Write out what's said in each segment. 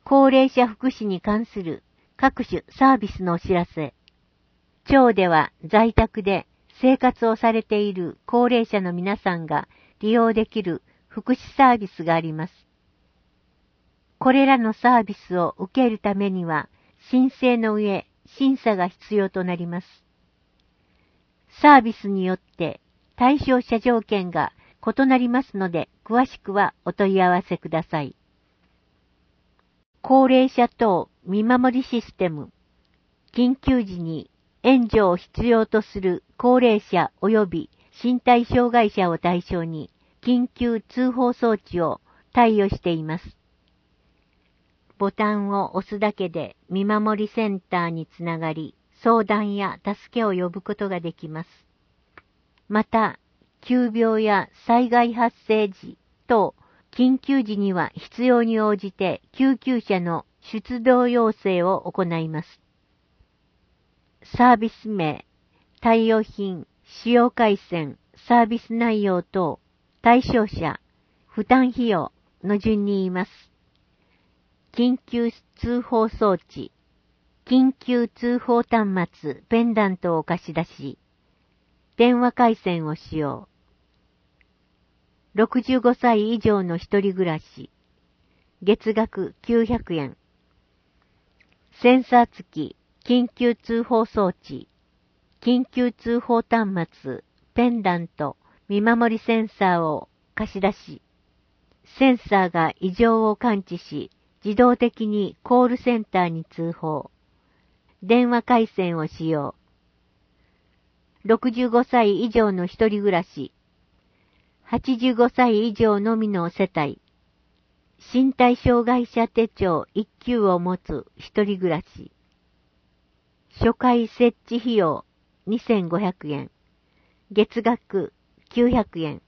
高齢者福祉に関する各種サービスのお知らせ。町では在宅で生活をされている高齢者の皆さんが利用できる福祉サービスがあります。これらのサービスを受けるためには申請の上、審査が必要となります。サービスによって対象者条件が異なりますので、詳しくはお問い合わせください。高齢者等見守りシステム。緊急時に援助を必要とする高齢者及び身体障害者を対象に緊急通報装置を貸与しています。ボタンを押すだけで見守りセンターにつながり、相談や助けを呼ぶことができます。また、急病や災害発生時等、緊急時には必要に応じて救急車の出動要請を行います。サービス名、対応品、使用回線、サービス内容等、対象者、負担費用の順に言います。緊急通報装置、緊急通報端末、ペンダントを貸し出し、電話回線を使用。65歳以上の一人暮らし。月額900円。センサー付き、緊急通報装置。緊急通報端末、ペンダント、見守りセンサーを貸し出し。センサーが異常を感知し、自動的にコールセンターに通報。電話回線を使用。65歳以上の一人暮らし。85歳以上のみの世帯。身体障害者手帳1級を持つ一人暮らし。初回設置費用2500円。月額900円。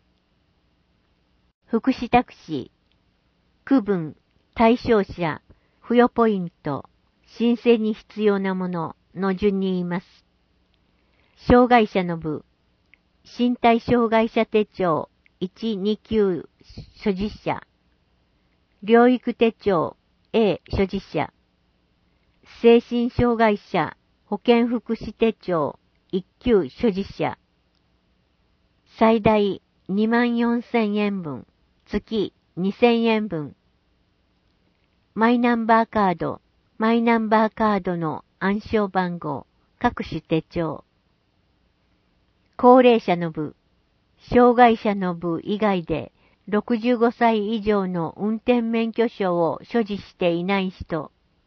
福祉タクシー。区分、対象者、付与ポイント、申請に必要なものの順に言います。障害者の部、身体障害者手帳1、2級所持者、療育手帳 A 所持者、精神障害者保健福祉手帳1級所持者、最大24,000円分、月2,000円分、マイナンバーカード、マイナンバーカードの暗証番号、各種手帳、高齢者の部、障害者の部以外で65歳以上の運転免許証を所持していない人、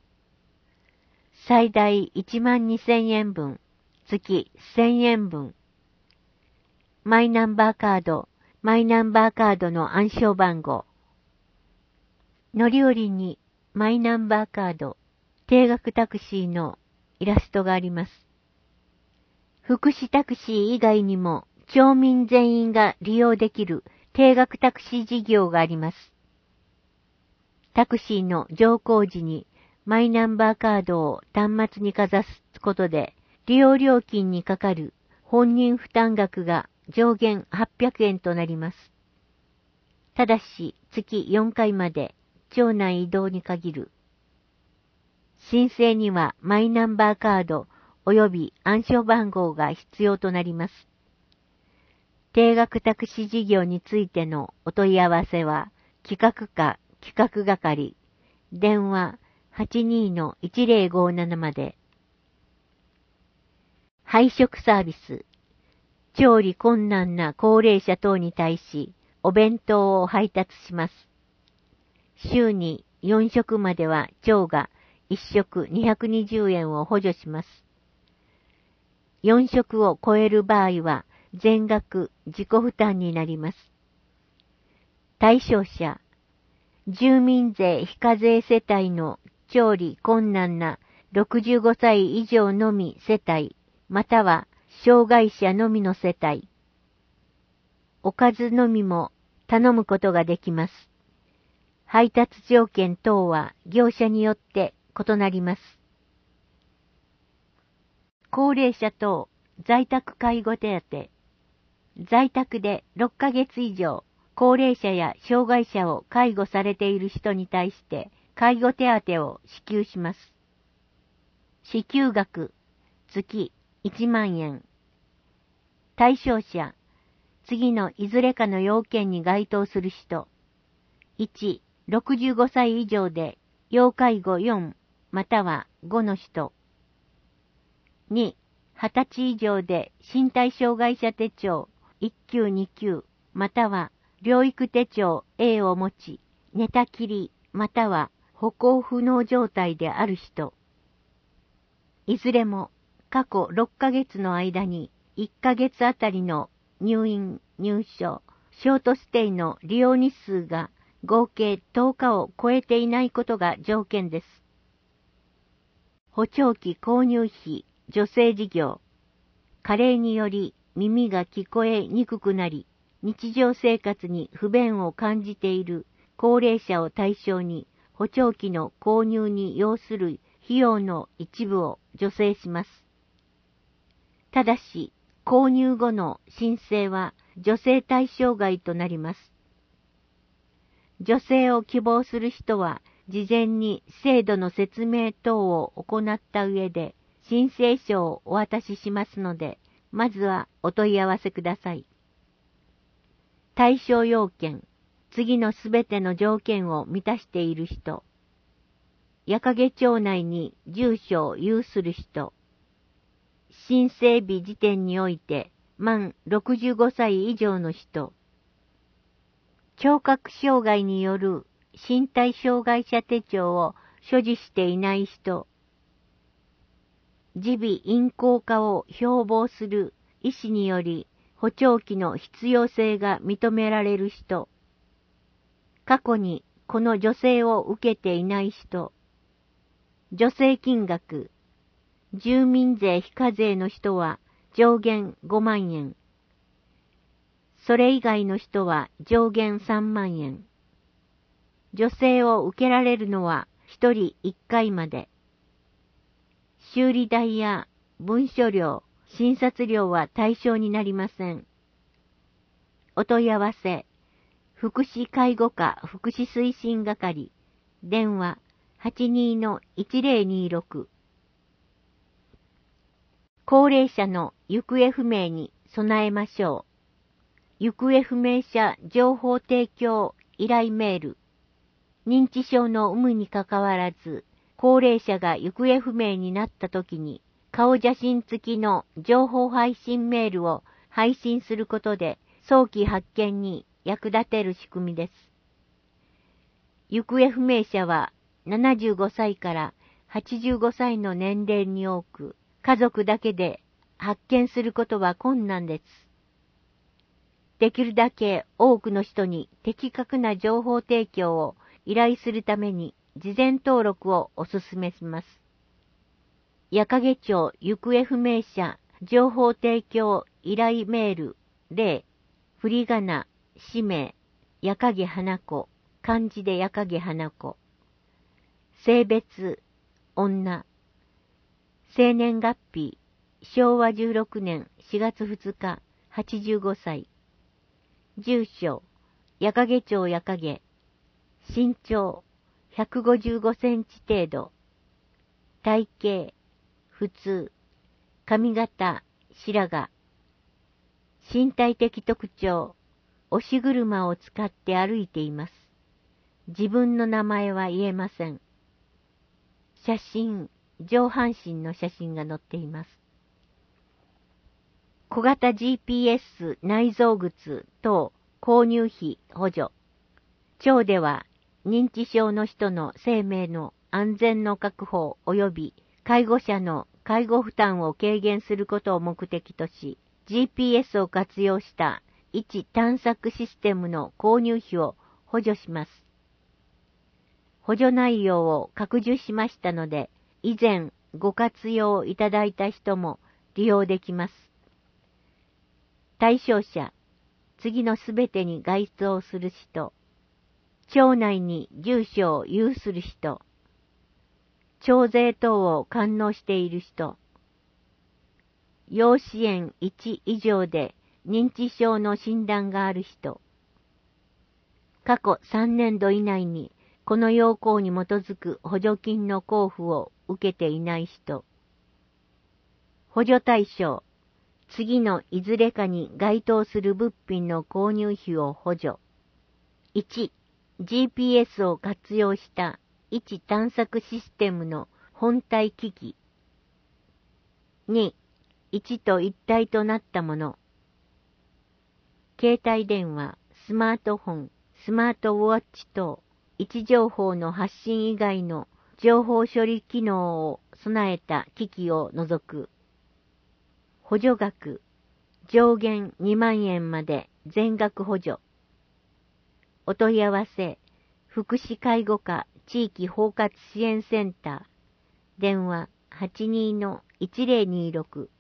最大12,000円分、月1,000円分、マイナンバーカード、マイナンバーカードの暗証番号、乗り降りにマイナンバーカード、定額タクシーのイラストがあります。福祉タクシー以外にも町民全員が利用できる定額タクシー事業があります。タクシーの乗降時にマイナンバーカードを端末にかざすことで利用料金にかかる本人負担額が上限800円となります。ただし月4回まで町内移動に限る。申請にはマイナンバーカード及び暗証番号が必要となります。定額タクシー事業についてのお問い合わせは、企画課企画係、電話 82-1057 まで。配食サービス。調理困難な高齢者等に対し、お弁当を配達します。週に4食までは町が1食220円を補助します。4食を超える場合は全額自己負担になります。対象者、住民税非課税世帯の調理困難な65歳以上のみ世帯、または障害者のみの世帯。おかずのみも頼むことができます。配達条件等は業者によって異なります。高齢者等在宅介護手当。在宅で6ヶ月以上、高齢者や障害者を介護されている人に対して介護手当を支給します。支給額、月1万円。対象者、次のいずれかの要件に該当する人。1、65歳以上で要介護4または5の人。2、20歳以上で身体障害者手帳1級2級または療育手帳 A を持ち、寝たきりまたは歩行不能状態である人。いずれも過去6ヶ月の間に1ヶ月あたりの入院、入所、ショートステイの利用日数が合計10日を超えていないことが条件です。補聴器購入費、助成事業。加齢により耳が聞こえにくくなり、日常生活に不便を感じている高齢者を対象に補聴器の購入に要する費用の一部を助成します。ただし、購入後の申請は助成対象外となります。助成を希望する人は、事前に制度の説明等を行った上で、申請書をお渡ししますので、まずはお問い合わせください。対象要件、次のすべての条件を満たしている人。矢掛町内に住所を有する人。申請日時点において満65歳以上の人。聴覚障害による身体障害者手帳を所持していない人。耳鼻咽喉科を標榜する医師により補聴器の必要性が認められる人。過去にこの助成を受けていない人。助成金額。住民税非課税の人は上限5万円。それ以外の人は上限3万円。助成を受けられるのは1人1回まで。修理代や文書料、診察料は対象になりません。お問い合わせ、福祉介護課福祉推進係、電話 82-1026。高齢者の行方不明に備えましょう。行方不明者情報提供依頼メール。認知症の有無にかかわらず、高齢者が行方不明になったときに、顔写真付きの情報配信メールを配信することで、早期発見に役立てる仕組みです。行方不明者は75歳から85歳の年齢に多く、家族だけで発見することは困難です。できるだけ多くの人に的確な情報提供を依頼するために事前登録をお勧めします。矢掛町行方不明者情報提供依頼メール0振り仮名氏名矢掛花子漢字で矢掛花子性別女生年月日昭和16年4月2日85歳住所、矢掛町矢掛。身長、155センチ程度。体型、普通。髪型、白髪。身体的特徴、押し車を使って歩いています。自分の名前は言えません。写真、上半身の写真が載っています。小型 GPS 内蔵靴等購入費補助。町では認知症の人の生命の安全の確保及び介護者の介護負担を軽減することを目的とし、GPS を活用した位置探索システムの購入費を補助します。補助内容を拡充しましたので、以前ご活用いただいた人も利用できます。対象者、次のすべてに該当する人、町内に住所を有する人、徴税等を完納している人、要支援1以上で認知症の診断がある人、過去3年度以内にこの要項に基づく補助金の交付を受けていない人。補助対象。次のいずれかに該当する物品の購入費を補助。1、GPS を活用した位置探索システムの本体機器。2、1と一体となったもの。携帯電話、スマートフォン、スマートウォッチ等、位置情報の発信以外の情報処理機能を備えた機器を除く。補助額、上限2万円まで全額補助。お問い合わせ、福祉介護課地域包括支援センター、電話 82-1026